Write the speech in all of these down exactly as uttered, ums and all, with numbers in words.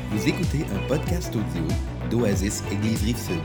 Vous écoutez un podcast audio d'Oasis Église Rive-Sud.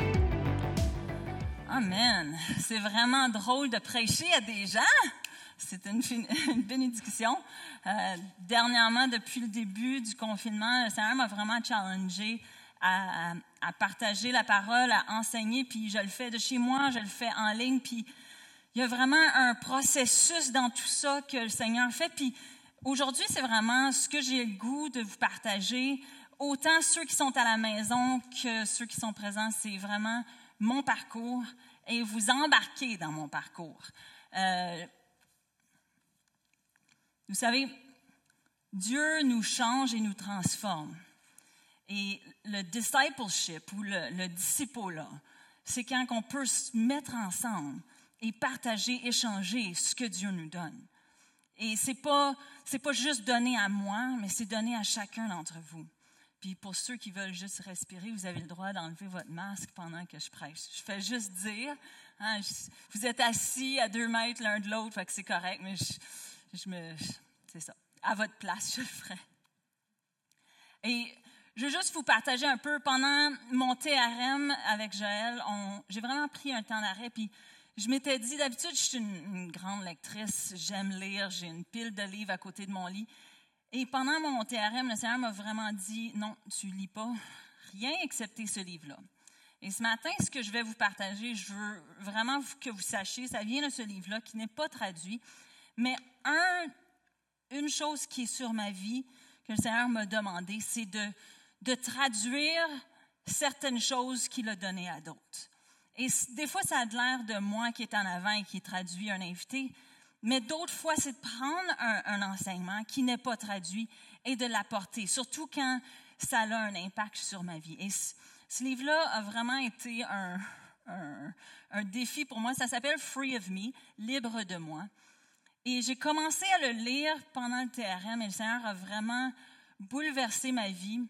Amen. C'est vraiment drôle de prêcher à des gens. C'est une, une bénédiction. Euh, dernièrement, depuis le début du confinement, le Seigneur m'a vraiment challengé à, à, à partager la parole, à enseigner, puis je le fais de chez moi, je le fais en ligne, puis il y a vraiment un processus dans tout ça que le Seigneur fait, puis aujourd'hui, c'est vraiment ce que j'ai le goût de vous partager. Autant ceux qui sont à la maison que ceux qui sont présents, c'est vraiment mon parcours et vous embarquez dans mon parcours. Euh, vous savez, Dieu nous change et nous transforme. Et le discipleship ou le, le disciple-là, c'est quand on peut se mettre ensemble et partager, échanger ce que Dieu nous donne. Et c'est pas, c'est pas juste donné à moi, mais c'est donné à chacun d'entre vous. Puis pour ceux qui veulent juste respirer, vous avez le droit d'enlever votre masque pendant que je prêche. Je fais juste dire, hein, je, vous êtes assis à deux mètres l'un de l'autre, fait que c'est correct, mais je, je me, c'est ça. À votre place, je le ferai. Et je veux juste vous partager un peu, pendant mon T R M avec Joël, on, j'ai vraiment pris un temps d'arrêt, puis je m'étais dit, d'habitude, je suis une, une grande lectrice, j'aime lire, j'ai une pile de livres à côté de mon lit. Et pendant mon T R M, le Seigneur m'a vraiment dit, non, tu lis pas rien excepté ce livre-là. Et ce matin, ce que je vais vous partager, je veux vraiment que vous sachiez, ça vient de ce livre-là qui n'est pas traduit, mais un, une chose qui est sur ma vie que le Seigneur m'a demandé, c'est de, de traduire certaines choses qu'il a données à d'autres. Et des fois, ça a l'air de moi qui est en avant et qui traduit un invité, mais d'autres fois, c'est de prendre un, un enseignement qui n'est pas traduit et de l'apporter, surtout quand ça a un impact sur ma vie. Et ce, ce livre-là a vraiment été un, un, un défi pour moi. Ça s'appelle « Free of Me », « Libre de moi ». Et j'ai commencé à le lire pendant le T R M et le Seigneur a vraiment bouleversé ma vie.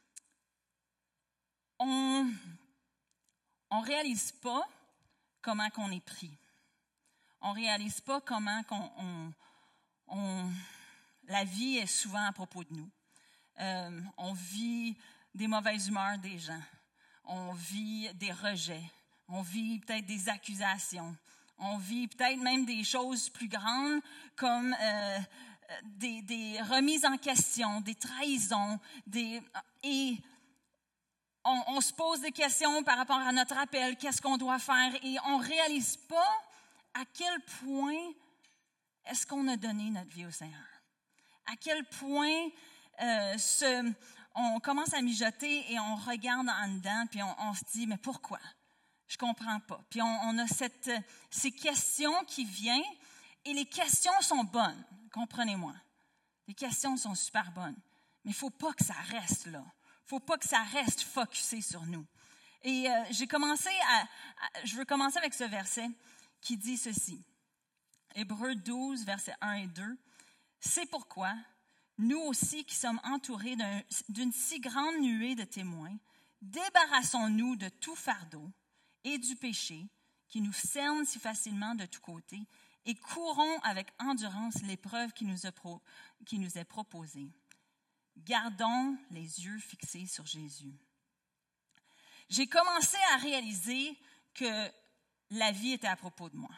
On ne réalise pas comment qu'on est pris. On ne réalise pas comment qu'on, on, on, la vie est souvent à propos de nous. Euh, on vit des mauvaises humeurs des gens. On vit des rejets. On vit peut-être des accusations. On vit peut-être même des choses plus grandes comme euh, des, des remises en question, des trahisons. Des, et on, on se pose des questions par rapport à notre appel, qu'est-ce qu'on doit faire, et on ne réalise pas à quel point est-ce qu'on a donné notre vie au Seigneur? À quel point euh, ce, on commence à mijoter et on regarde en dedans, puis on, on se dit, mais pourquoi? Je ne comprends pas. Puis on, on a cette, ces questions qui viennent, et les questions sont bonnes, comprenez-moi. Les questions sont super bonnes, mais il ne faut pas que ça reste là. Il ne faut pas que ça reste focusé sur nous. Et euh, j'ai commencé à, à, je veux commencer avec ce verset qui dit ceci. Hébreux douze, versets un et deux. « C'est pourquoi, nous aussi qui sommes entourés d'un, d'une si grande nuée de témoins, débarrassons-nous de tout fardeau et du péché qui nous cerne si facilement de tous côtés et courons avec endurance l'épreuve qui nous, a pro, qui nous est proposée. Gardons les yeux fixés sur Jésus. » J'ai commencé à réaliser que la vie était à propos de moi.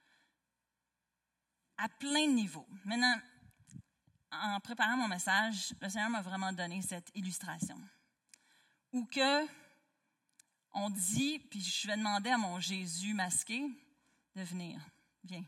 À plein de niveaux. Maintenant, en préparant mon message, le Seigneur m'a vraiment donné cette illustration. Où que on dit, puis je vais demander à mon Jésus masqué de venir. Viens.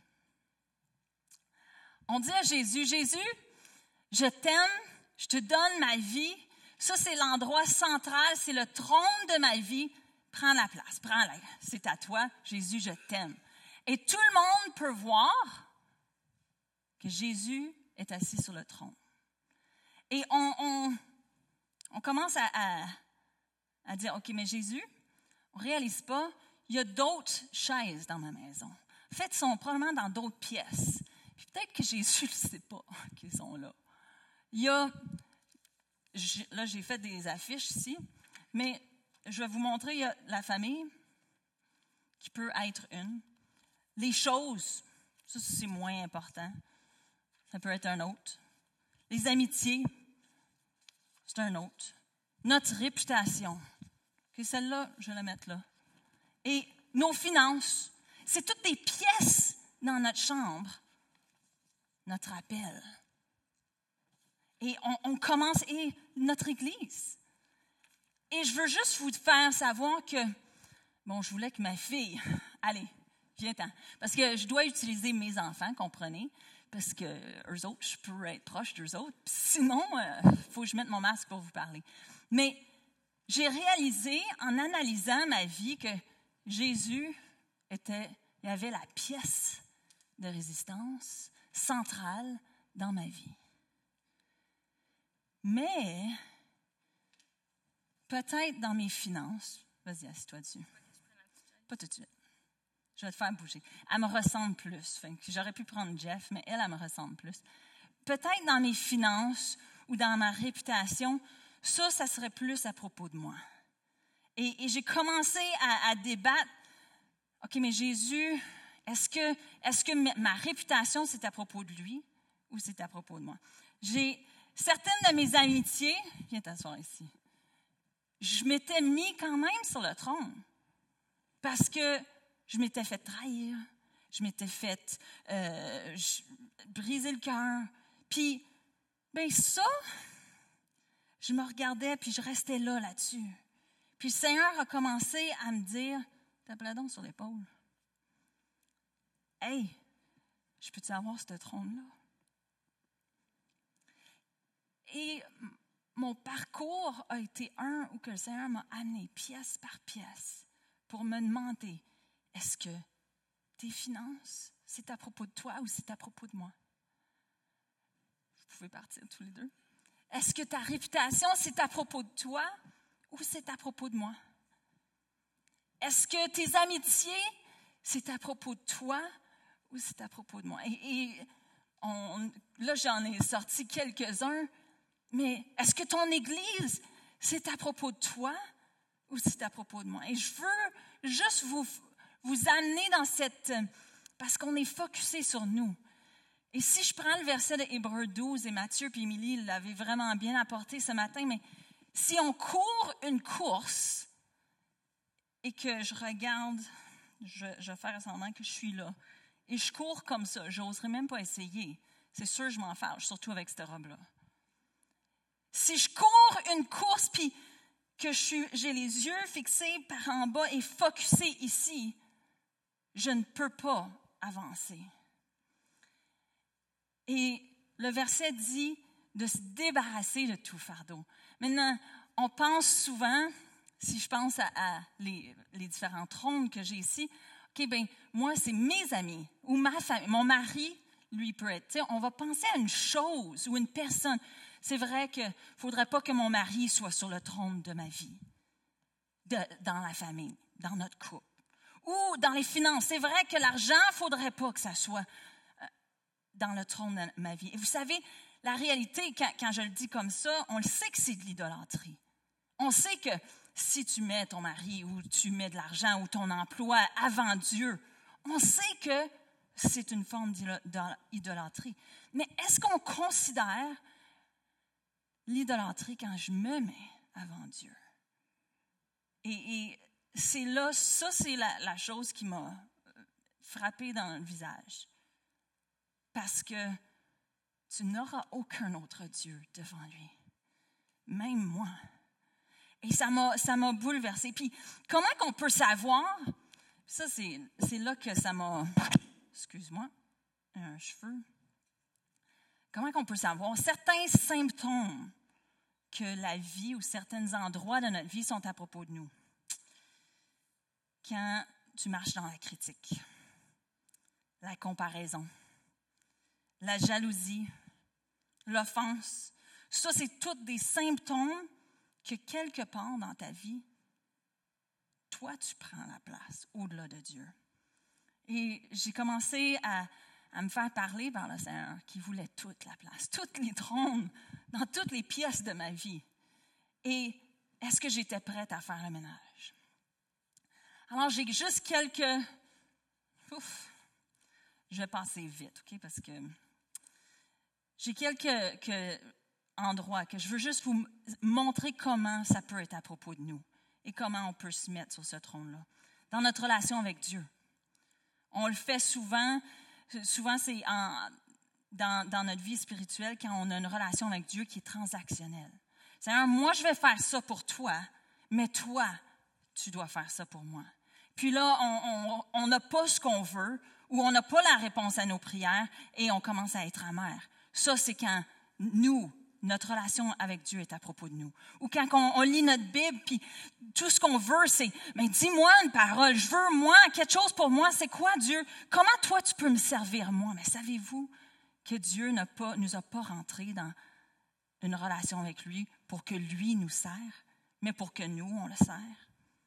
On dit à Jésus, Jésus, je t'aime, je te donne ma vie. Ça, c'est l'endroit central, c'est le trône de ma vie. Prends la place, prends-la. C'est à toi, Jésus, je t'aime. Et tout le monde peut voir que Jésus est assis sur le trône. Et on, on, on commence à, à, à dire, OK, mais Jésus, on ne réalise pas, il y a d'autres chaises dans ma maison. En fait, ils sont probablement dans d'autres pièces. Puis peut-être que Jésus ne sait pas qu'ils sont là. Il y a, là, j'ai fait des affiches ici, mais je vais vous montrer, il y a la famille, qui peut être une. Les choses, ça, c'est moins important. Ça peut être un autre. Les amitiés, c'est un autre. notre réputation. Okay, celle-là, je vais la mettre là. Et nos finances, c'est toutes des pièces dans notre chambre. Notre appel. Et on, on commence, et notre Église. Et je veux juste vous faire savoir que, bon, je voulais que ma fille, allez, viens-t'en, parce que je dois utiliser mes enfants, comprenez, parce que eux autres, je pourrais être proche d'eux autres, sinon, il euh, faut que je mette mon masque pour vous parler. Mais j'ai réalisé, en analysant ma vie, que Jésus était, il y avait la pièce de résistance centrale dans ma vie. Mais, peut-être dans mes finances, vas-y, assieds-toi dessus. Pas tout de suite. Je vais te faire bouger. Elle me ressemble plus. Fait que j'aurais pu prendre Jeff, mais elle, elle me ressemble plus. Peut-être dans mes finances ou dans ma réputation, ça, ça serait plus à propos de moi. Et, et j'ai commencé à, à débattre. OK, mais Jésus, est-ce que, est-ce que ma réputation, c'est à propos de lui ou c'est à propos de moi? J'ai certaines de mes amitiés, viens t'asseoir ici, je m'étais mis quand même sur le trône parce que je m'étais fait trahir, je m'étais fait euh, je, briser le cœur. Puis, bien ça, je me regardais puis je restais là, là-dessus. Puis le Seigneur a commencé à me dire, tape-la donc sur l'épaule. Hey, je peux-tu avoir ce trône-là? Et mon parcours a été un où que le Seigneur m'a amené pièce par pièce pour me demander, est-ce que tes finances, c'est à propos de toi ou c'est à propos de moi? Vous pouvez partir tous les deux. Est-ce que ta réputation, c'est à propos de toi ou c'est à propos de moi? Est-ce que tes amitiés, c'est à propos de toi ou c'est à propos de moi? Et, et on, là, j'en ai sorti quelques-uns, mais est-ce que ton Église, c'est à propos de toi ou c'est à propos de moi? Et je veux juste vous, vous amener dans cette... Parce qu'on est focusé sur nous. Et si je prends le verset de Hébreux douze, et Mathieu et Émilie l'avaient vraiment bien apporté ce matin, mais si on court une course et que je regarde, je, je vais faire semblant que je suis là, et je cours comme ça, je n'oserais même pas essayer. C'est sûr que je m'en fâche, surtout avec cette robe-là. Si je cours une course puis que je suis, j'ai les yeux fixés par en bas et focusés ici, je ne peux pas avancer. Et le verset dit de se débarrasser de tout fardeau. Maintenant, on pense souvent, si je pense à, à les, les différents trônes que j'ai ici, OK, bien, moi, c'est mes amis ou ma famille, mon mari, lui peut être. Tu sais, on va penser à une chose ou une personne. C'est vrai qu'il ne faudrait pas que mon mari soit sur le trône de ma vie, de, dans la famille, dans notre couple. Ou dans les finances. C'est vrai que l'argent, il ne faudrait pas que ça soit dans le trône de ma vie. Et vous savez, la réalité, quand, quand je le dis comme ça, on le sait que c'est de l'idolâtrie. On sait que si tu mets ton mari ou tu mets de l'argent ou ton emploi avant Dieu, on sait que c'est une forme d'idolâtrie. Mais est-ce qu'on considère l'idolâtrie quand je me mets avant Dieu? Et, et c'est là, ça c'est la, la chose qui m'a frappée dans le visage. Parce que tu n'auras aucun autre Dieu devant lui. Même moi. Et ça m'a, ça m'a bouleversée. Puis, comment qu'on peut savoir? Ça, c'est, c'est là que ça m'a... Excuse-moi, un cheveu. Comment qu'on peut savoir? Certains symptômes que la vie ou certains endroits de notre vie sont à propos de nous. Quand tu marches dans la critique, la comparaison, la jalousie, l'offense, ça, c'est tous des symptômes que quelque part dans ta vie, toi, tu prends la place au-delà de Dieu. Et j'ai commencé à, à me faire parler par le Seigneur qui voulait toute la place, tous les trônes, dans toutes les pièces de ma vie. Et est-ce que j'étais prête à faire le ménage? Alors, j'ai juste quelques... Ouf, je vais passer vite, OK? Parce que j'ai quelques... Que, endroit, que je veux juste vous montrer comment ça peut être à propos de nous et comment on peut se mettre sur ce trône-là. Dans notre relation avec Dieu. On le fait souvent, souvent c'est en, dans, dans notre vie spirituelle quand on a une relation avec Dieu qui est transactionnelle. C'est-à-dire, moi, je vais faire ça pour toi, mais toi, tu dois faire ça pour moi. Puis là, on n'a pas ce qu'on veut ou on n'a pas la réponse à nos prières et on commence à être amer. Ça, c'est quand nous, notre relation avec Dieu est à propos de nous. Ou quand on, on lit notre Bible, puis tout ce qu'on veut, c'est « mais dis-moi une parole, je veux, moi, quelque chose pour moi. C'est quoi, Dieu? Comment toi, tu peux me servir, moi? » Mais savez-vous que Dieu n'a pas, nous a pas rentrés dans une relation avec lui pour que lui nous sert, mais pour que nous, on le sert?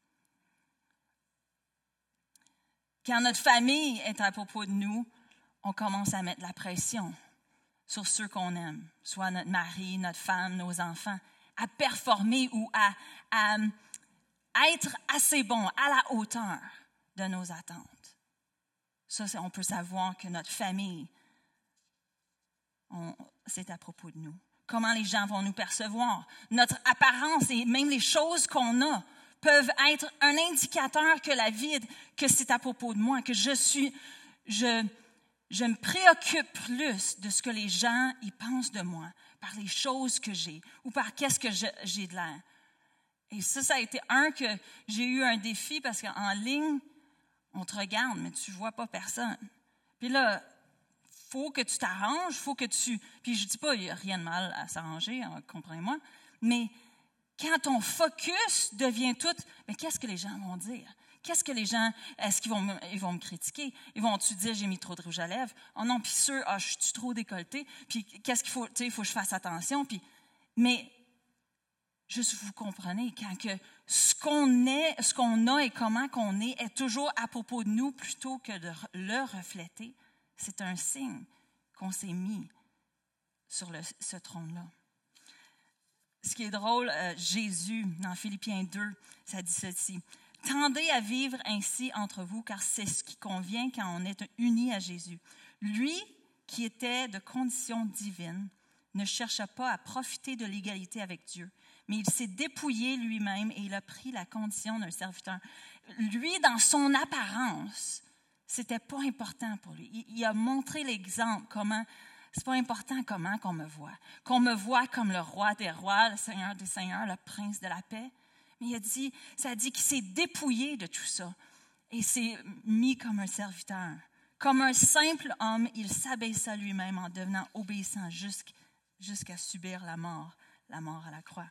Quand notre famille est à propos de nous, on commence à mettre la pression sur ceux qu'on aime, soit notre mari, notre femme, nos enfants, à performer ou à, à, à être assez bon, à la hauteur de nos attentes. Ça, on peut savoir que notre famille, on, c'est à propos de nous. Comment les gens vont nous percevoir, notre apparence et même les choses qu'on a peuvent être un indicateur que la vie, que c'est à propos de moi, que je suis, je, je me préoccupe plus de ce que les gens y pensent de moi, par les choses que j'ai ou par qu'est-ce que je, j'ai de l'air. Et ça, ça a été un que j'ai eu un défi parce qu'en ligne, on te regarde, mais tu ne vois pas personne. Puis là, il faut que tu t'arranges, il faut que tu... Puis je ne dis pas, il n'y a rien de mal à s'arranger, hein, comprenez-moi, mais quand ton focus devient tout, mais qu'est-ce que les gens vont dire? Qu'est-ce que les gens, est-ce qu'ils vont me, ils vont me critiquer? Ils vont-tu dire, j'ai mis trop de rouge à lèvres? Oh non, puis ceux, ah, je suis trop décolletée. Puis qu'est-ce qu'il faut, tu sais, il faut que je fasse attention. Puis, mais, juste vous comprenez, quand que ce qu'on est, ce qu'on a et comment qu'on est est toujours à propos de nous plutôt que de le refléter, c'est un signe qu'on s'est mis sur le, ce trône-là. Ce qui est drôle, euh, Jésus, dans Philippiens deux, ça dit ceci. « Tendez à vivre ainsi entre vous, car c'est ce qui convient quand on est unis à Jésus. Lui, qui était de condition divine, ne chercha pas à profiter de l'égalité avec Dieu, mais il s'est dépouillé lui-même et il a pris la condition d'un serviteur. Lui, dans son apparence, c'était pas important pour lui. Il, il a montré l'exemple, comment... C'est pas important comment qu'on me voit. Qu'on me voit comme le roi des rois, le Seigneur des seigneurs, le prince de la paix. Mais il a dit, ça dit qu'il s'est dépouillé de tout ça et s'est mis comme un serviteur. Comme un simple homme, il s'abaissa lui-même en devenant obéissant jusqu'à, jusqu'à subir la mort, la mort à la croix.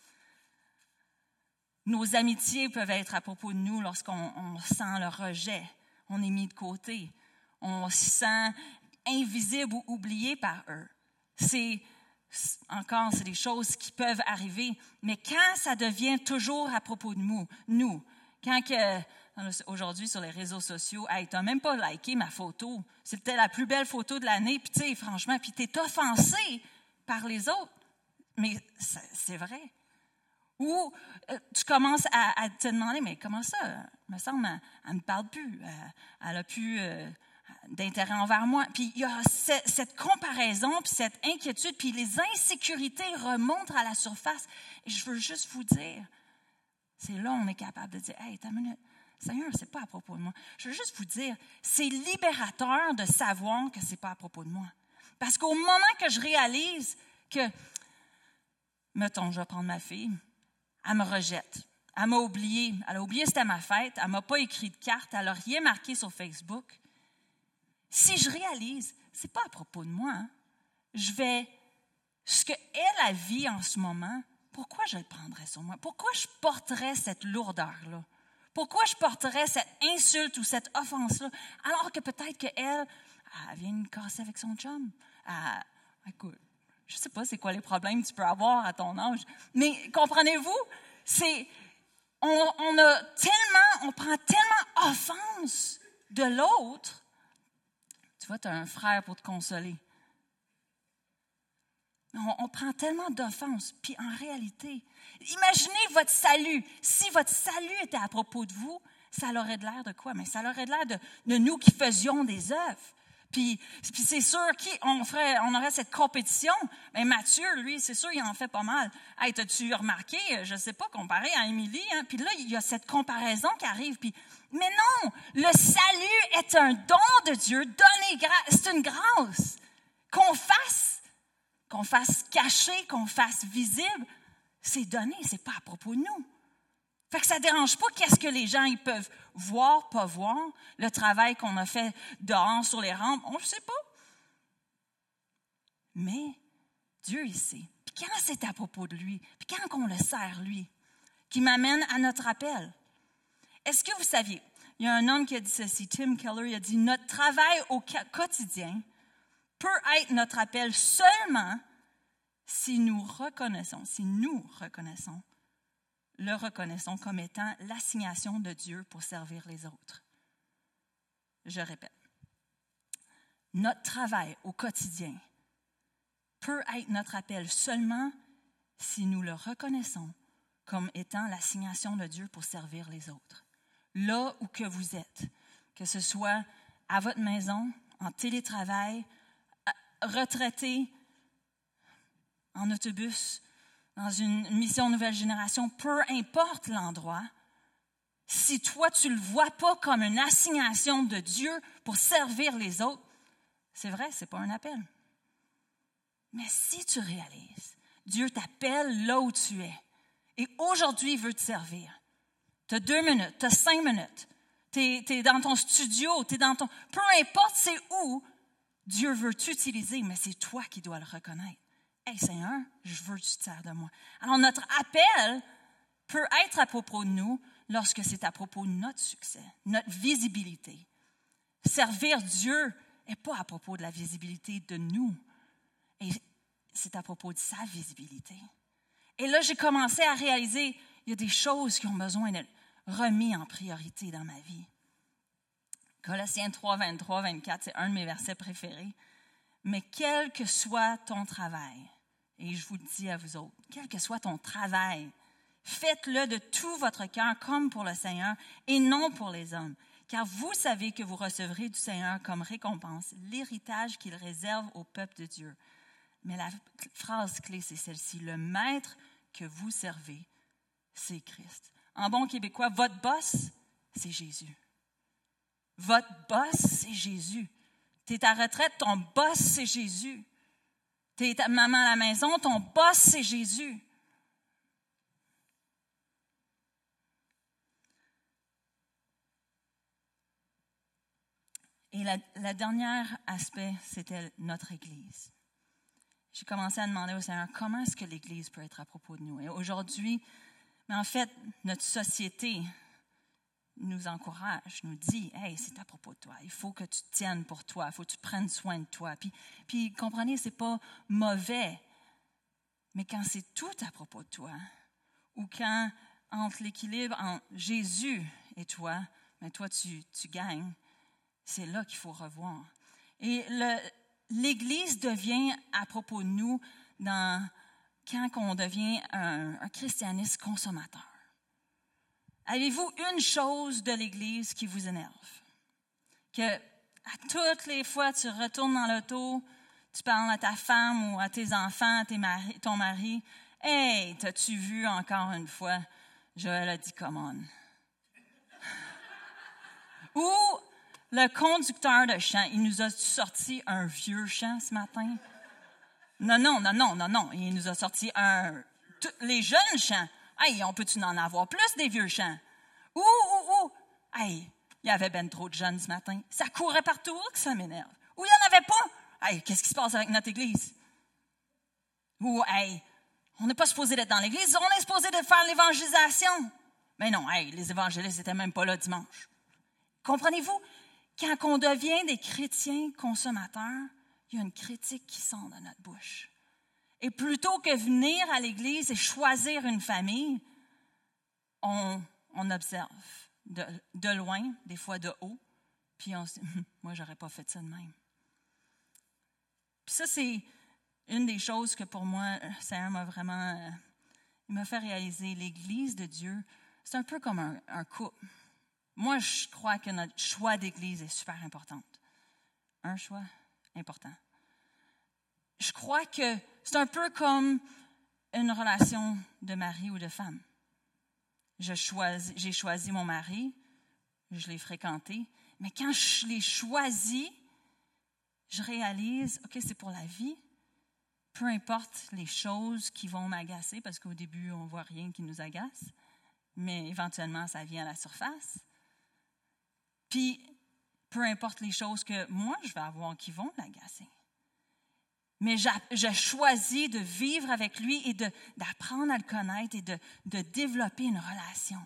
Nos amitiés peuvent être à propos de nous lorsqu'on on sent le rejet. On est mis de côté. On se sent invisible ou oublié par eux. C'est, encore, c'est des choses qui peuvent arriver, mais quand ça devient toujours à propos de nous, nous, quand que, aujourd'hui sur les réseaux sociaux, hey, t'as même pas liké ma photo, c'est peut-être la plus belle photo de l'année, puis tu sais, franchement, puis t'es offensé par les autres, mais c'est, c'est vrai. Ou euh, tu commences à, à te demander, mais comment ça, il me semble, elle ne me parle plus, elle, elle a plus... Euh, d'intérêt envers moi. Puis il y a cette, cette comparaison, puis cette inquiétude, puis les insécurités remontent à la surface. Et je veux juste vous dire, c'est là où on est capable de dire, « Hey, t'as une minute, Seigneur, c'est pas à propos de moi. » Je veux juste vous dire, c'est libérateur de savoir que c'est pas à propos de moi. Parce qu'au moment que je réalise que, mettons, je vais prendre ma fille, elle me rejette. Elle m'a oublié. Elle a oublié c'était ma fête. Elle m'a pas écrit de carte. Elle n'a rien marqué sur Facebook. Si je réalise, c'est pas à propos de moi, hein. Je vais, ce qu'elle a vit en ce moment, pourquoi je le prendrais sur moi? Pourquoi je porterais cette lourdeur-là? Pourquoi je porterais cette insulte ou cette offense-là? Alors que peut-être qu'elle, elle vient me casser avec son chum. Elle, écoute, je sais pas c'est quoi les problèmes que tu peux avoir à ton âge, mais comprenez-vous? C'est, on, on a tellement, on prend tellement offense de l'autre. Tu vois, tu as un frère pour te consoler. On, on prend tellement d'offenses. Puis en réalité, imaginez votre salut. Si votre salut était à propos de vous, ça aurait de l'air de quoi? Mais ça aurait de l'air de, de nous qui faisions des œuvres. Puis, puis c'est sûr qu'on ferait, on aurait cette compétition. Mais Mathieu, lui, c'est sûr, il en fait pas mal. Hey, t'as-tu remarqué, je sais pas, comparé à Émilie, hein? Puis là, il y a cette comparaison qui arrive. Puis, mais non, le salut est un don de Dieu, donné grâce. C'est une grâce. Qu'on fasse, qu'on fasse caché, qu'on fasse visible, c'est donné, c'est pas à propos de nous. Fait que ça ne dérange pas qu'est-ce que les gens ils peuvent voir, pas voir, le travail qu'on a fait dehors sur les rampes, on ne sait pas. Mais Dieu, il sait. Puis quand c'est à propos de lui, puis quand on le sert, lui, qui m'amène à notre appel. Est-ce que vous saviez, il y a un homme qui a dit ceci, Tim Keller, il a dit, notre travail au quotidien peut être notre appel seulement si nous reconnaissons, si nous reconnaissons le reconnaissons comme étant l'assignation de Dieu pour servir les autres. Je répète, notre travail au quotidien peut être notre appel seulement si nous le reconnaissons comme étant l'assignation de Dieu pour servir les autres. Là où que vous êtes, que ce soit à votre maison, en télétravail, retraité, en autobus, dans une mission nouvelle génération, peu importe l'endroit, si toi, tu ne le vois pas comme une assignation de Dieu pour servir les autres, c'est vrai, ce n'est pas un appel. Mais si tu réalises, Dieu t'appelle là où tu es, et aujourd'hui, il veut te servir. Tu as deux minutes, tu as cinq minutes, tu es dans ton studio, tu es dans ton... Peu importe c'est où, Dieu veut t'utiliser, mais c'est toi qui dois le reconnaître. Hey Seigneur, je veux que tu te sers de moi. Alors notre appel peut être à propos de nous lorsque c'est à propos de notre succès, notre visibilité. Servir Dieu n'est pas à propos de la visibilité de nous, et c'est à propos de sa visibilité. Et là, j'ai commencé à réaliser, il y a des choses qui ont besoin d'être remises en priorité dans ma vie. Colossiens trois, vingt-trois, vingt-quatre, c'est un de mes versets préférés. Mais quel que soit ton travail, et je vous le dis à vous autres, quel que soit ton travail, faites-le de tout votre cœur comme pour le Seigneur et non pour les hommes. Car vous savez que vous recevrez du Seigneur comme récompense l'héritage qu'il réserve au peuple de Dieu. Mais la phrase clé, c'est celle-ci. Le maître que vous servez, c'est Christ. En bon québécois, votre boss, c'est Jésus. Votre boss, c'est Jésus. Tu es à retraite, ton boss, c'est Jésus. Tu es ta maman à la maison, ton boss, c'est Jésus. Et la, la dernière aspect, c'était notre Église. J'ai commencé à demander au Seigneur, comment est-ce que l'Église peut être à propos de nous? Et aujourd'hui, mais en fait, notre société nous encourage, nous dit, « Hey, c'est à propos de toi. Il faut que tu te tiennes pour toi. Il faut que tu prennes soin de toi. » Puis, puis comprenez, ce n'est pas mauvais. Mais quand c'est tout à propos de toi, ou quand, entre l'équilibre entre Jésus et toi, mais toi, tu, tu gagnes, c'est là qu'il faut revoir. Et le, l'Église devient à propos de nous dans, quand on devient un, un christianisme consommateur. Avez-vous une chose de l'Église qui vous énerve? Que à toutes les fois tu retournes dans l'auto, tu parles à ta femme ou à tes enfants, à tes mari, ton mari. « Hey, t'as-tu vu encore une fois? Joël a dit, come on. » Ou le conducteur de chant, il nous a sorti un vieux chant ce matin? Non, non, non, non, non, non. Il nous a sorti un... Les jeunes chants. Hey, on peut-tu en avoir plus des vieux chants? Ouh, ouh, ouh! Hey, il y avait ben trop de jeunes ce matin. Ça courait partout, que ça m'énerve. Ou il n'y en avait pas. Hey, qu'est-ce qui se passe avec notre Église? Ou, hey, on n'est pas supposé d'être dans l'Église, on est supposé de faire l'évangélisation. Mais non, hey, les évangélistes n'étaient même pas là dimanche. Comprenez-vous? Quand on devient des chrétiens consommateurs, il y a une critique qui sort de notre bouche. Et plutôt que venir à l'Église et choisir une famille, on, on observe de, de loin, des fois de haut, puis on se dit, moi, j'aurais pas fait ça de même. Puis ça, c'est une des choses que pour moi, le Seigneur m'a vraiment, euh, il m'a fait réaliser. L'Église de Dieu, c'est un peu comme un, un couple. Moi, je crois que notre choix d'Église est super important. un choix important. Je crois que c'est un peu comme une relation de mari ou de femme. Je choisis, j'ai choisi mon mari, je l'ai fréquenté, mais quand je l'ai choisi, je réalise, OK, c'est pour la vie. Peu importe les choses qui vont m'agacer, parce qu'au début, on ne voit rien qui nous agace, mais éventuellement, ça vient à la surface. Puis, peu importe les choses que moi, je vais avoir qui vont l'agacer. Mais je choisis de vivre avec lui et de, d'apprendre à le connaître et de, de développer une relation.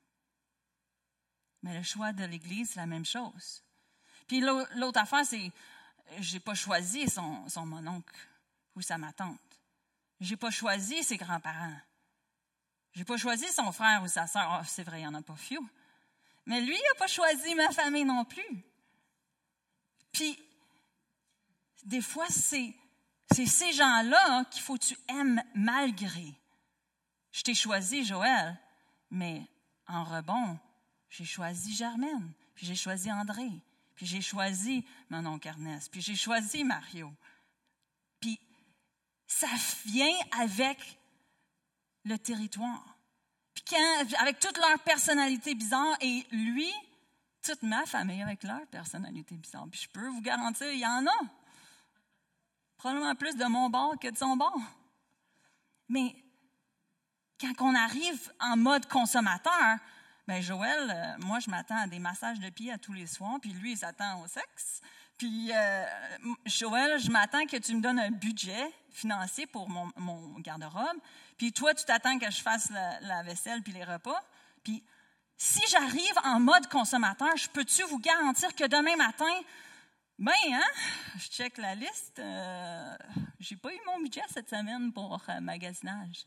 Mais le choix de l'Église, c'est la même chose. Puis l'autre affaire, c'est, je n'ai pas choisi son, son mononcle ou sa ma tante. Je n'ai pas choisi ses grands-parents. Je n'ai pas choisi son frère ou sa sœur. Oh, c'est vrai, il n'y en a pas few. Mais lui, il n'a pas choisi ma famille non plus. Puis, des fois, c'est, c'est ces gens-là hein, qu'il faut que tu aimes malgré. Je t'ai choisi, Joël, mais en rebond, j'ai choisi Germaine, puis j'ai choisi André, puis j'ai choisi mon oncle Ernest, puis j'ai choisi Mario. Puis, ça vient avec le territoire. Puis quand, avec toute leur personnalité bizarre, et lui, toute ma famille avec leur personnalité bizarre. Puis je peux vous garantir, il y en a. Probablement plus de mon bord que de son bord. Mais quand on arrive en mode consommateur, bien Joël, euh, moi je m'attends à des massages de pieds à tous les soirs, puis lui il s'attend au sexe. Puis euh, Joël, je m'attends que tu me donnes un budget financier pour mon, mon garde-robe. Puis toi, tu t'attends que je fasse la, la vaisselle puis les repas. Puis si j'arrive en mode consommateur, je peux-tu vous garantir que demain matin, ben, hein, je check la liste, euh, j'ai pas eu mon budget cette semaine pour euh, magasinage.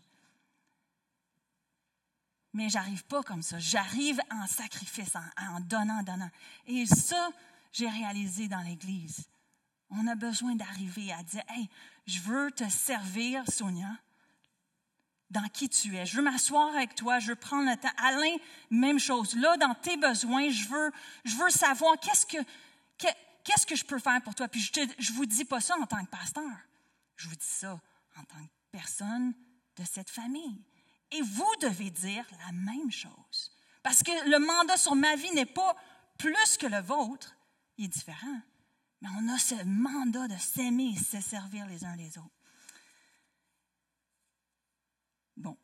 Mais j'arrive pas comme ça. J'arrive en sacrifice, en, en donnant, donnant. Et ça, j'ai réalisé dans l'Église. On a besoin d'arriver à dire, hey, je veux te servir, Sonia, dans qui tu es. Je veux m'asseoir avec toi, je veux prendre le temps. Alain, même chose. Là, dans tes besoins, je veux, je veux savoir qu'est-ce que, qu'est-ce que je peux faire pour toi. Puis je ne vous dis pas ça en tant que pasteur. Je vous dis ça en tant que personne de cette famille. Et vous devez dire la même chose. Parce que le mandat sur ma vie n'est pas plus que le vôtre. Il est différent. Mais on a ce mandat de s'aimer et se servir les uns les autres. Bon.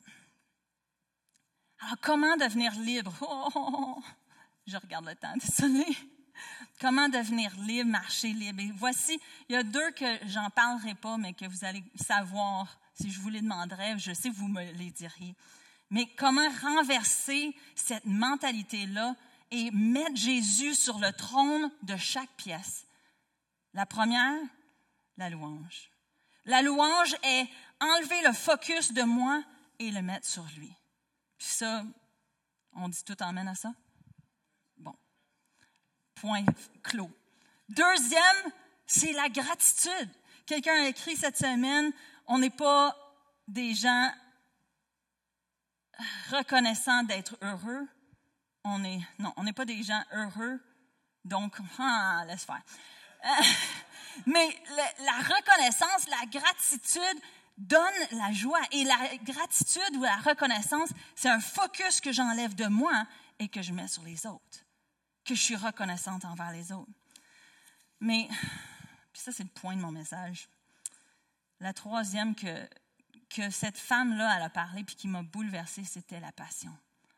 Alors, comment devenir libre? Oh, oh, oh. Je regarde le temps, désolée. Comment devenir libre, marcher libre? Et voici, il y a deux que j'en parlerai pas, mais que vous allez savoir. Si je vous les demanderais, je sais que vous me les diriez. Mais comment renverser cette mentalité-là et mettre Jésus sur le trône de chaque pièce? La première, la louange. La louange est enlever le focus de moi et le mettre sur lui. Puis ça, on dit tout amène à ça? Bon. Point clos. Deuxième, c'est la gratitude. Quelqu'un a écrit cette semaine, on n'est pas des gens reconnaissants d'être heureux. On est, non, on n'est pas des gens heureux, donc, ah, laisse faire. Euh, mais la, la reconnaissance, la gratitude donne la joie. Et la gratitude ou la reconnaissance, c'est un focus que j'enlève de moi et que je mets sur les autres. Que je suis reconnaissante envers les autres. Mais, puis ça, c'est le point de mon message. La troisième que, que cette femme-là, elle a parlé puis qui m'a bouleversée, c'était la passion.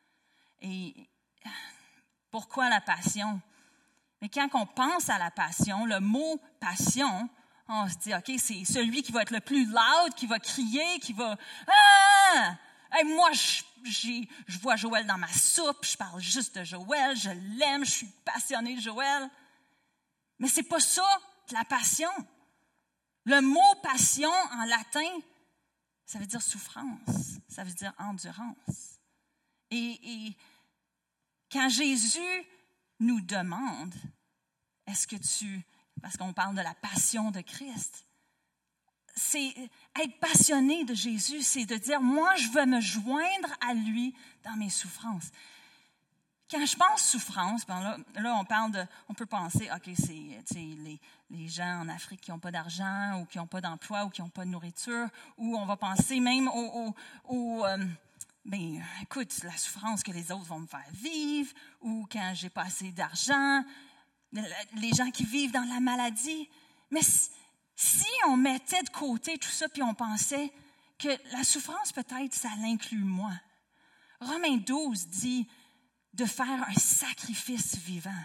Et pourquoi la passion? Mais quand on pense à la passion, le mot « passion », on se dit, OK, c'est celui qui va être le plus loud, qui va crier, qui va « Ah! Hey, moi, je, j'ai, je vois Joël dans ma soupe, je parle juste de Joël, je l'aime, je suis passionnée de Joël. » Mais c'est pas ça, la passion. Le mot « passion » en latin, ça veut dire souffrance, ça veut dire endurance. Et, et quand Jésus nous demande, est-ce que tu, parce qu'on parle de la passion de Christ, c'est être passionné de Jésus, c'est de dire, moi, je veux me joindre à lui dans mes souffrances. quand je pense souffrance, ben là, là, on parle de, on peut penser, OK, c'est les, les gens en Afrique qui n'ont pas d'argent ou qui n'ont pas d'emploi ou qui n'ont pas de nourriture, ou on va penser même au, au, au euh, ben, écoute, la souffrance que les autres vont me faire vivre, ou quand j'ai pas assez d'argent, les gens qui vivent dans la maladie. Mais si, si on mettait de côté tout ça, puis on pensait que la souffrance, peut-être, ça l'inclut moi. Romains douze dit de faire un sacrifice vivant.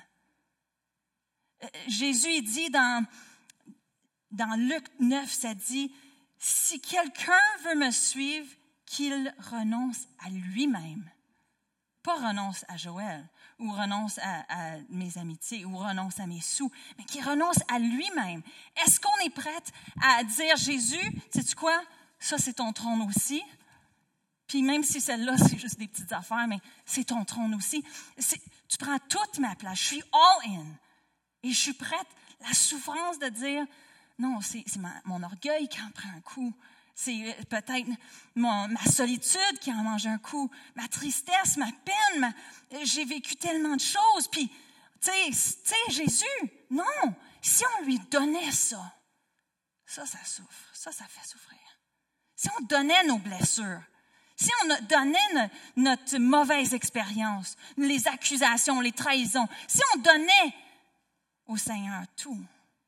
Jésus il dit dans, dans Luc neuf, ça dit, « Si quelqu'un veut me suivre, qu'il renonce à lui-même. » Pas renonce à Joël, ou renonce à, à mes amitiés, ou renonce à mes sous, mais qu'il renonce à lui-même. Est-ce qu'on est prête à dire, « Jésus, sais-tu quoi? Ça, c'est ton trône aussi. » Puis même si celle-là, c'est juste des petites affaires, mais c'est ton trône aussi. C'est, tu prends toute ma place. Je suis all in. Et je suis prête, la souffrance de dire, non, c'est, c'est ma, mon orgueil qui en prend un coup. C'est peut-être mon, ma solitude qui en mange un coup. Ma tristesse, ma peine. Ma, j'ai vécu tellement de choses. Puis, tu sais, Jésus, non. Si on lui donnait ça, ça, ça souffre. Ça, ça fait souffrir. Si on donnait nos blessures, si on donnait notre mauvaise expérience, les accusations, les trahisons, si on donnait au Seigneur tout,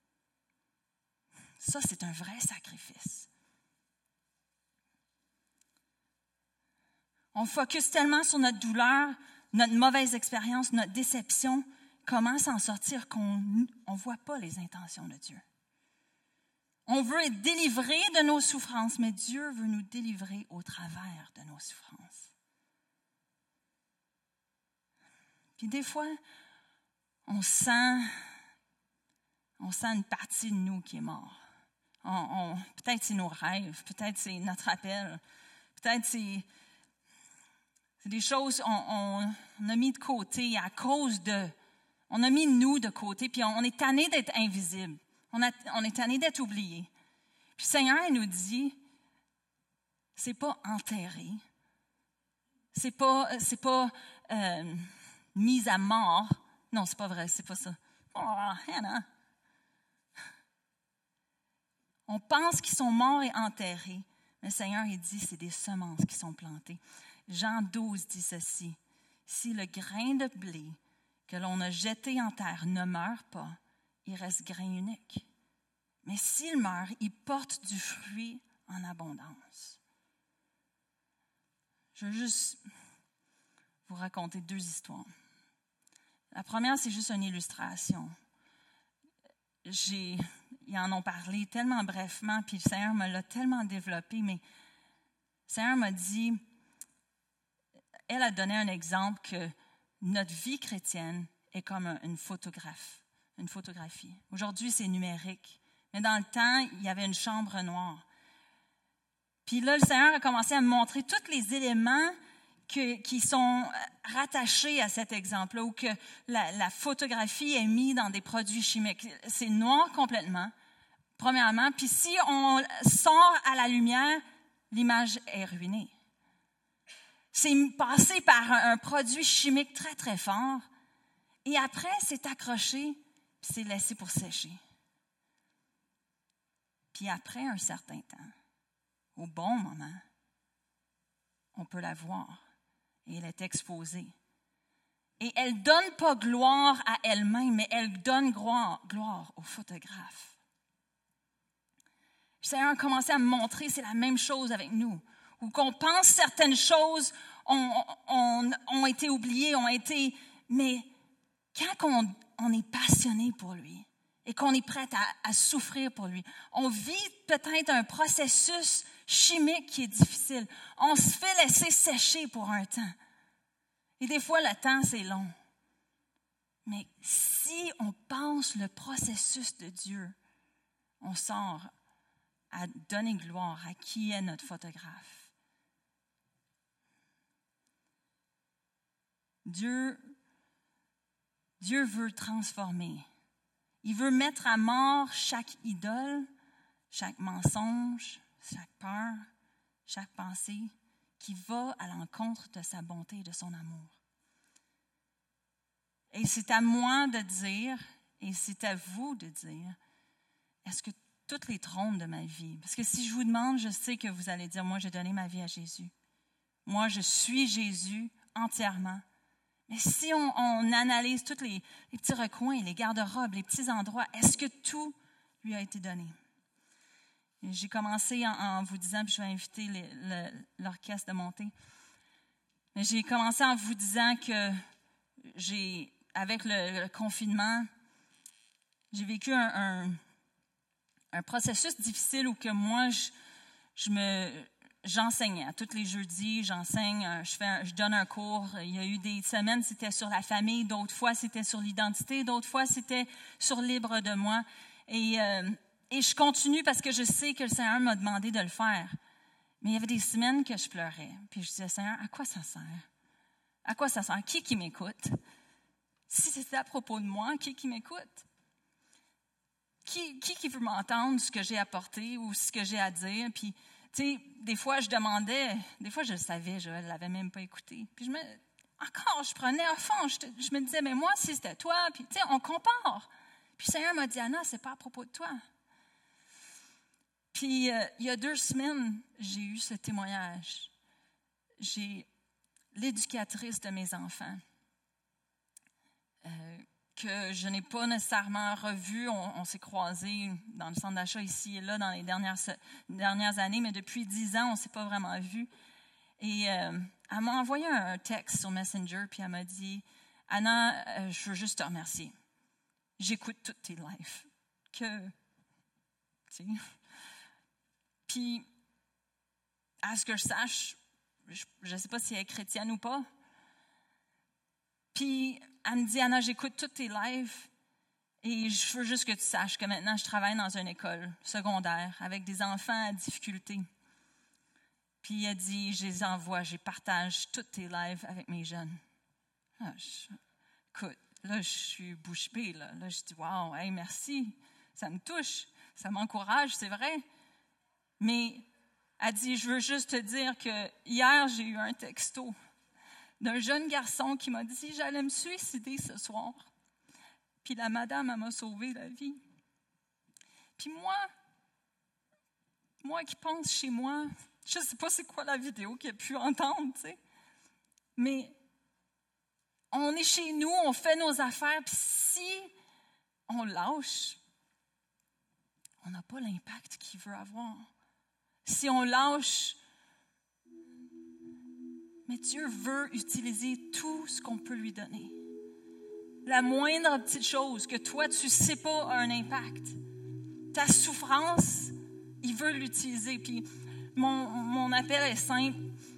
ça, c'est un vrai sacrifice. On focus tellement sur notre douleur, notre mauvaise expérience, notre déception, comment s'en sortir qu'on ne voit pas les intentions de Dieu. On veut être délivré de nos souffrances, mais Dieu veut nous délivrer au travers de nos souffrances. Puis des fois, on sent, on sent une partie de nous qui est morte. On, on, peut-être c'est nos rêves, peut-être c'est notre appel, peut-être c'est, c'est des choses qu'on on, on a mis de côté à cause de, on a mis nous de côté, puis on, on est tanné d'être invisible. On, a, on est tanné d'être oublié. Puis le Seigneur il nous dit, c'est pas enterré, c'est pas, c'est pas euh, mis à mort. Non, c'est pas vrai, c'est pas ça. Oh, Hannah. On pense qu'ils sont morts et enterrés. Mais le Seigneur il dit, c'est des semences qui sont plantées. Jean douze dit ceci, si le grain de blé que l'on a jeté en terre ne meurt pas, il reste grain unique. Mais s'il meurt, il porte du fruit en abondance. Je veux juste vous raconter deux histoires. La première, c'est juste une illustration. J'ai, ils en ont parlé tellement brièvement, puis le Seigneur me l'a tellement développé, mais le Seigneur m'a dit, elle a donné un exemple que notre vie chrétienne est comme une photographe, une photographie. Aujourd'hui, c'est numérique. Mais dans le temps, il y avait une chambre noire. Puis là, le Seigneur a commencé à me montrer tous les éléments que, qui sont rattachés à cet exemple-là, où que la, la photographie est mise dans des produits chimiques. C'est noir complètement, premièrement. Puis si on sort à la lumière, l'image est ruinée. C'est passé par un, un produit chimique très, très fort. Et après, c'est accroché, puis c'est laissé pour sécher. Puis après un certain temps, au bon moment, on peut la voir et elle est exposée. Et elle ne donne pas gloire à elle-même, mais elle donne gloire, gloire au photographe. Le Seigneur a commencé à me montrer, c'est la même chose avec nous. Où qu'on pense certaines choses ont, ont, ont été oubliées, ont été... Mais quand on, on est passionné pour lui, et qu'on est prêt à, à souffrir pour lui. On vit peut-être un processus chimique qui est difficile. On se fait laisser sécher pour un temps. Et des fois, le temps, c'est long. Mais si on pense le processus de Dieu, on sort à donner gloire à qui est notre photographe. Dieu, Dieu veut transformer. Il veut mettre à mort chaque idole, chaque mensonge, chaque peur, chaque pensée qui va à l'encontre de sa bonté et de son amour. Et c'est à moi de dire, et c'est à vous de dire, est-ce que toutes les trompes de ma vie, parce que si je vous demande, je sais que vous allez dire, moi, j'ai donné ma vie à Jésus. Moi, je suis Jésus entièrement. Mais si on, on analyse tous les, les petits recoins, les garde-robes, les petits endroits, est-ce que tout lui a été donné? Et j'ai commencé en, en vous disant, puis je vais inviter les, le, l'orchestre de monter, mais j'ai commencé en vous disant que j'ai, avec le, le confinement, j'ai vécu un, un, un processus difficile où que moi, je, je me... J'enseignais. Tous les jeudis, j'enseigne, je, fais un, je donne un cours. Il y a eu des semaines, c'était sur la famille, d'autres fois, c'était sur l'identité, d'autres fois, c'était sur libre de moi. Et, euh, et je continue parce que je sais que le Seigneur m'a demandé de le faire. Mais il y avait des semaines que je pleurais. Puis je disais, Seigneur, à quoi ça sert? À quoi ça sert? Qui qui m'écoute? Si c'était à propos de moi, qui qui m'écoute? Qui, qui qui veut m'entendre ce que j'ai apporté ou ce que j'ai à dire? Puis, tu sais, des fois, je demandais, des fois, je le savais, je ne l'avais même pas écouté. Puis, je me, encore, je prenais à fond, je, je me disais, mais moi, si c'était toi, puis, tu sais, on compare. Puis, le Seigneur m'a dit, Anna, c'est pas à propos de toi. Puis, euh, il y a deux semaines, j'ai eu ce témoignage. J'ai l'éducatrice de mes enfants, euh, que je n'ai pas nécessairement revue. On, on s'est croisés dans le centre d'achat ici et là dans les dernières, dernières années, mais depuis dix ans, on ne s'est pas vraiment vus. Et euh, elle m'a envoyé un texte sur Messenger, puis elle m'a dit, « Anna, euh, je veux juste te remercier. J'écoute toutes tes lives. » Que, tu sais. Puis, à ce que je sache, je ne sais pas si elle est chrétienne ou pas. Puis, elle me dit, Anna, j'écoute tous tes lives et je veux juste que tu saches que maintenant, je travaille dans une école secondaire avec des enfants à difficulté. Puis, elle dit, je les envoie, je partage tous tes lives avec mes jeunes. Ah, je, écoute, là, je suis bouche bée, là. Là, je dis, wow, hey, merci, ça me touche, ça m'encourage, c'est vrai. Mais, elle dit, je veux juste te dire que hier, j'ai eu un texto d'un jeune garçon qui m'a dit « J'allais me suicider ce soir. » Puis la madame, elle m'a sauvé la vie. Puis moi, moi qui pense chez moi, je ne sais pas c'est quoi la vidéo qu'il a pu entendre, tu sais, mais on est chez nous, on fait nos affaires, puis si on lâche, on n'a pas l'impact qu'il veut avoir. Si on lâche, mais Dieu veut utiliser tout ce qu'on peut lui donner. La moindre petite chose que toi, tu ne sais pas a un impact. Ta souffrance, il veut l'utiliser. Puis mon, mon appel est simple.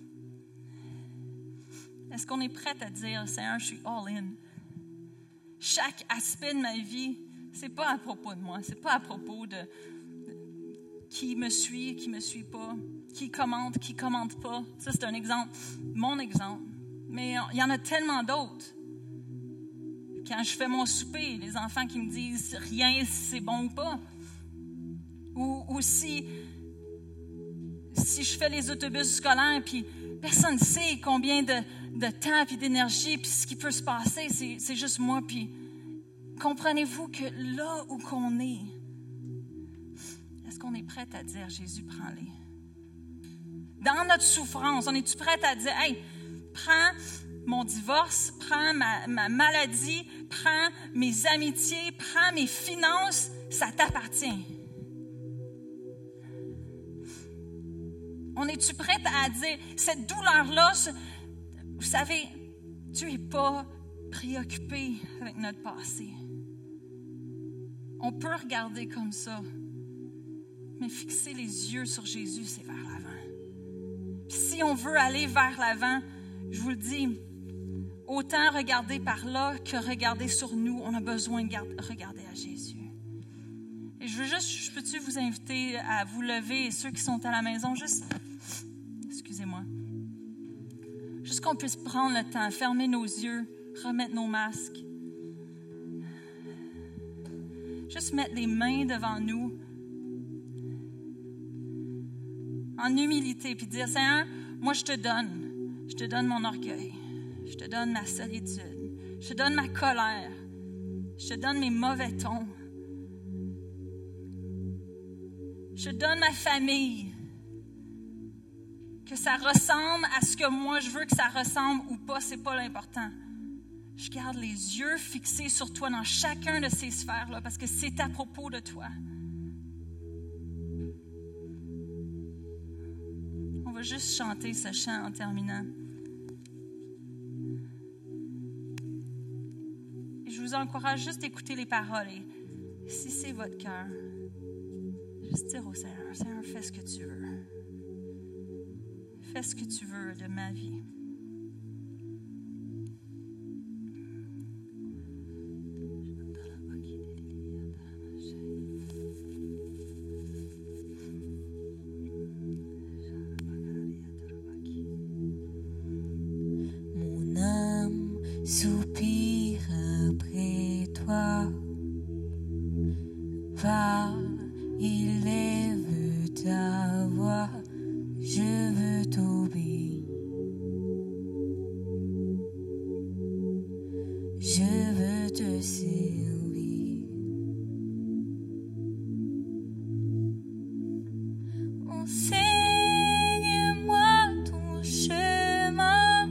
Est-ce qu'on est prêt à dire, Seigneur, je suis all-in? Chaque aspect de ma vie, ce n'est pas à propos de moi. Ce n'est pas à propos de, de qui me suit, qui ne me suit pas. Qui commente, qui ne commente pas. Ça, c'est un exemple, mon exemple. Mais il y en a tellement d'autres. Quand je fais mon souper, les enfants qui me disent rien si c'est bon ou pas. Ou, ou si, si je fais les autobus scolaires, puis personne ne sait combien de, de temps, puis d'énergie, puis ce qui peut se passer, c'est, c'est juste moi. Puis comprenez-vous que là où qu'on est, est-ce qu'on est prêt à dire, Jésus, prends-les? Dans notre souffrance, on est-tu prête à dire, hey, prends mon divorce, prends ma, ma maladie, prends mes amitiés, prends mes finances, ça t'appartient. On est-tu prête à dire, cette douleur-là, vous savez, Dieu n'est pas préoccupé avec notre passé. On peut regarder comme ça, mais fixer les yeux sur Jésus, c'est vers l'avant. Si on veut aller vers l'avant, je vous le dis, autant regarder par là que regarder sur nous, on a besoin de regarder à Jésus. Et je veux juste, je peux-tu vous inviter à vous lever, et ceux qui sont à la maison, juste, excusez-moi, juste qu'on puisse prendre le temps, fermer nos yeux, remettre nos masques, juste mettre les mains devant nous, en humilité, puis dire, Seigneur, moi je te donne, je te donne mon orgueil, je te donne ma solitude, Je te donne ma colère. Je te donne mes mauvais tons. Je te donne ma famille. Que ça ressemble à ce que moi je veux que ça ressemble ou pas, c'est pas l'important. Je garde les yeux fixés sur toi dans chacun de ces sphères-là parce que c'est à propos de toi. On va juste chanter ce chant en terminant. Et je vous encourage juste à écouter les paroles. Et si c'est votre cœur, juste dire au Seigneur, Seigneur, fais ce que tu veux. Fais ce que tu veux de ma vie. Mon âme soupire après toi. Va, élève ta voix. Je veux t'obéir, je veux te servir. Enseigne-moi ton chemin,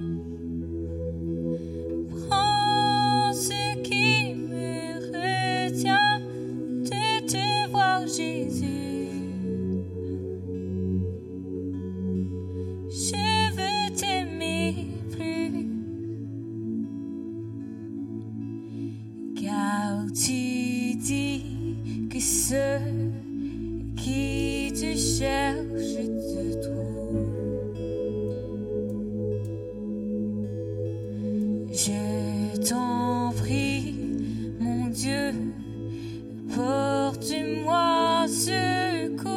prends ce qui me retient de te voir, Jésus. Je veux t'aimer plus, car tu dis que ceux qui te cherchent te trouvent. Je t'en prie, mon Dieu, porte-moi secours.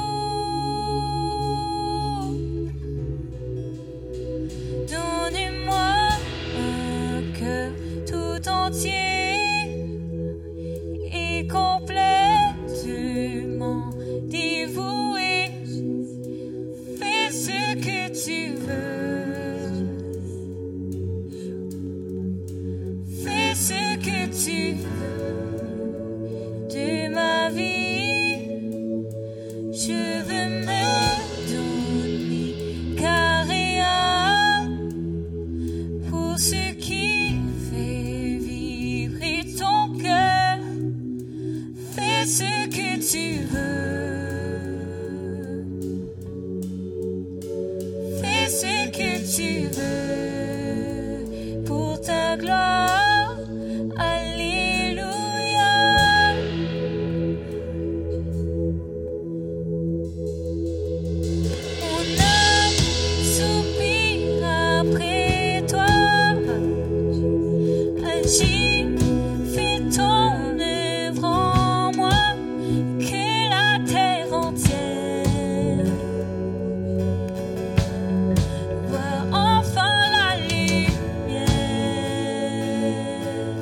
Et complètement dévoué, fais ce que tu veux, fais ce que tu veux de ma vie. Je veux me donner carrément pour ce qui fait vibrer ton cœur. Fais ce que tu veux, fais ce que tu veux pour ta gloire. Alléluia. Mon âme soupire après toi. Agis, fais ton œuvre en moi, que la terre entière voit enfin la lumière.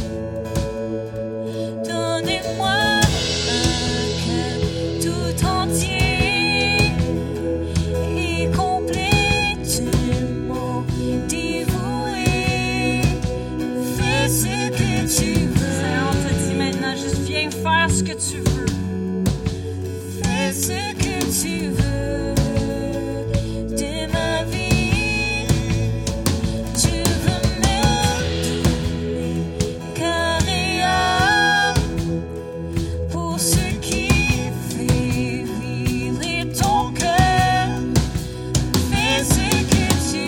Donnez-moi un cœur tout entier et complètement dévoué. Fais ce que tu veux. Seigneur, on te dit maintenant, juste viens faire ce que tu veux. Fais ce que tu veux de ma vie. Je veux me donner carrément pour ce qui fait vibrer ton cœur. Fais ce que tu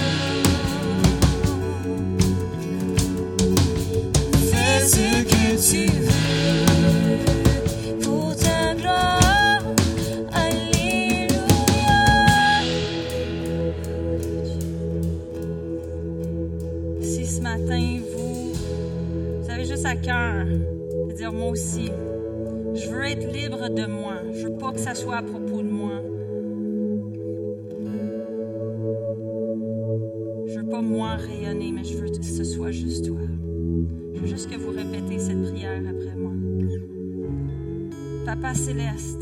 veux, fais ce que tu veux pour ta gloire. Alléluia. Si ce matin, vous, vous avez juste à cœur de dire, moi aussi, je veux être libre de moi. Je veux pas que ça soit à propos de moi. Je veux pas moi rayonner, mais je veux que ce soit juste toi. Je veux juste que vous répétez cette prière après moi. Papa céleste,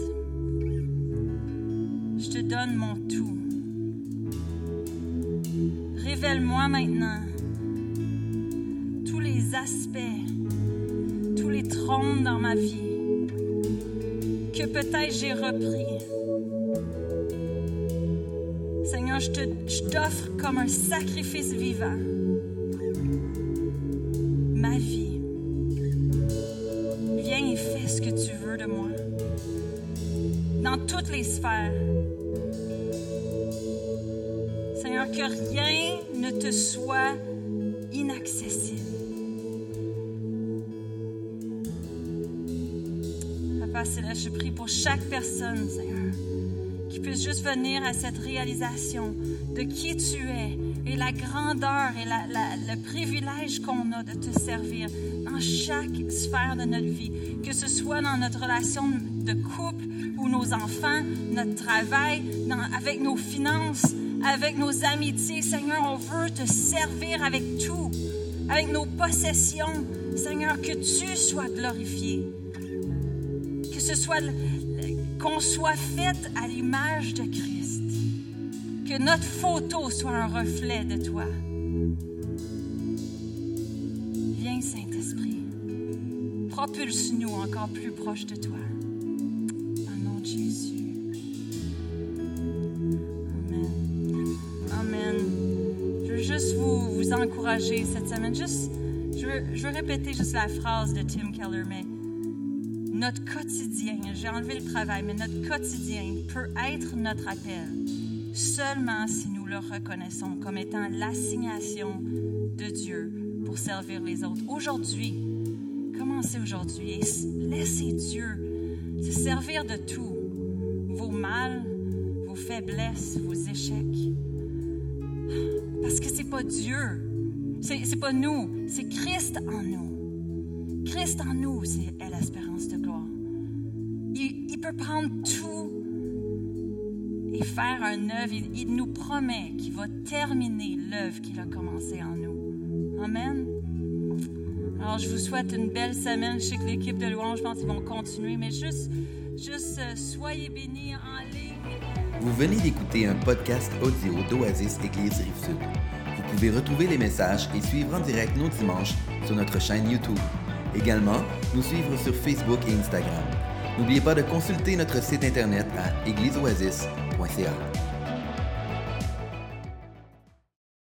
je te donne mon tout. Révèle-moi maintenant tous aspects, tous les trônes dans ma vie que peut-être j'ai repris. Seigneur, je, te, je t'offre comme un sacrifice vivant ma vie. Viens et fais ce que tu veux de moi. Dans toutes les sphères. Seigneur, que rien ne te soit inaccessible. Papa Céleste, je prie pour chaque personne, Seigneur, qui puisse juste venir à cette réalisation de qui tu es et la grandeur et la, la, le privilège qu'on a de te servir dans chaque sphère de notre vie, que ce soit dans notre relation de couple ou nos enfants, notre travail, dans, avec nos finances, avec nos amitiés. Seigneur, on veut te servir avec tout, avec nos possessions. Seigneur, que tu sois glorifié, que ce soit qu'on soit fait à l'image de Christ, que notre photo soit un reflet de toi. Viens, Saint-Esprit, propulse-nous encore plus proche de toi. Dans le nom de Jésus. Amen. Amen. Je veux juste vous, vous encourager cette semaine. Juste, je, veux, je veux répéter juste la phrase de Tim Keller, mais notre quotidien, j'ai enlevé le travail, mais notre quotidien peut être notre appel seulement si nous le reconnaissons comme étant l'assignation de Dieu pour servir les autres. Aujourd'hui, commencez aujourd'hui et laissez Dieu se servir de tout, vos mal, vos faiblesses, vos échecs. Parce que c'est pas Dieu, c'est, c'est pas nous, c'est Christ en nous. Christ en nous, c'est est l'espérance de gloire. Il, il peut prendre tout et faire une œuvre. Il, il nous promet qu'il va terminer l'œuvre qu'il a commencée en nous. Amen. Alors, je vous souhaite une belle semaine. Je sais que l'équipe de louange, je pense qu'ils vont continuer, mais juste, juste euh, soyez bénis en ligne. Vous venez d'écouter un podcast audio d'Oasis Église Rive-Sud. Vous pouvez retrouver les messages et suivre en direct nos dimanches sur notre chaîne YouTube. Également, nous suivre sur Facebook et Instagram. N'oubliez pas de consulter notre site internet à église oasis point c a.